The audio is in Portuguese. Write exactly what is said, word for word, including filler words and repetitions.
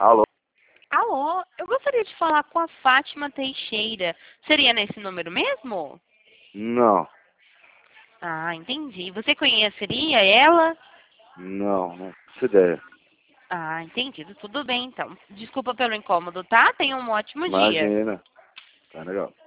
Alô? Alô, eu gostaria de falar com a Fátima Teixeira. Seria nesse número mesmo? Não, Ah, entendi. Você conheceria ela? não, não faço ideia. Ah, entendido. Tudo bem, então. Desculpa pelo incômodo, tá? Tenha um ótimo dia. Imagina. Tá legal.